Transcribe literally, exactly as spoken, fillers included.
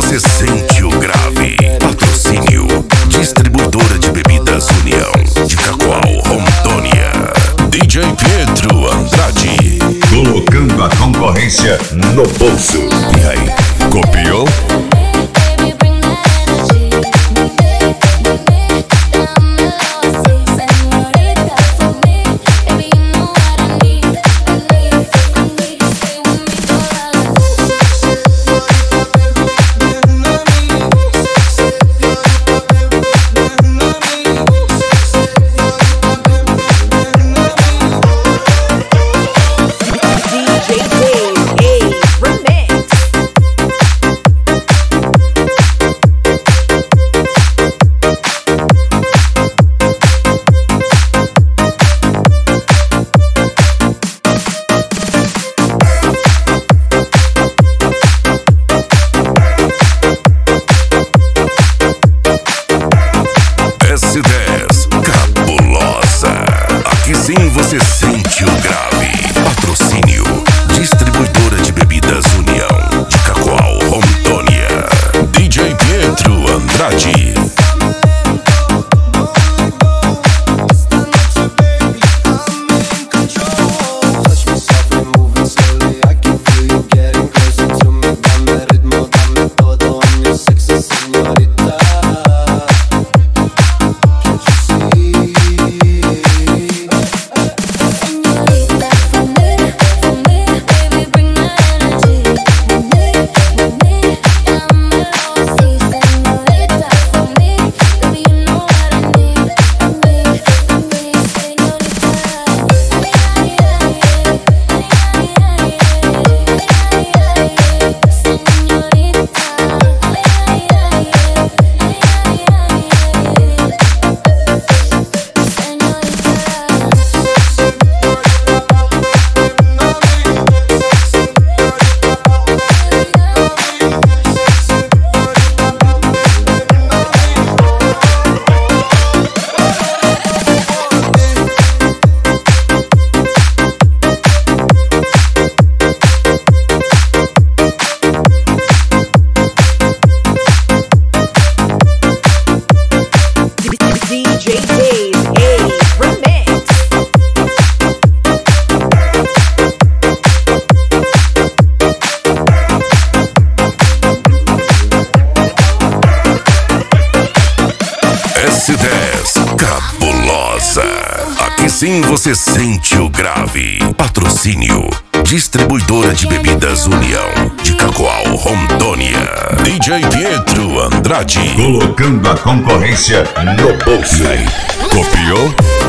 você sente o grave. Patrocínio, distribuidora de bebidas União, de Cacoal, Rondônia. D J Pietro Andrade, colocando a concorrência no bolso. E aí, copiou? S dez, cabulosa. Aqui sim você sente o grave. Patrocínio, distribuidora de bebidas União, de Cacoal, Rondônia. D J Pietro Andrade. S dez, cabulosa. Aqui sim você sente o grave. Patrocínio, distribuidora de bebidas União, de Cacoal, Rondônia. D J Pietro Andrade, colocando a concorrência no bolso. E aí, copiou?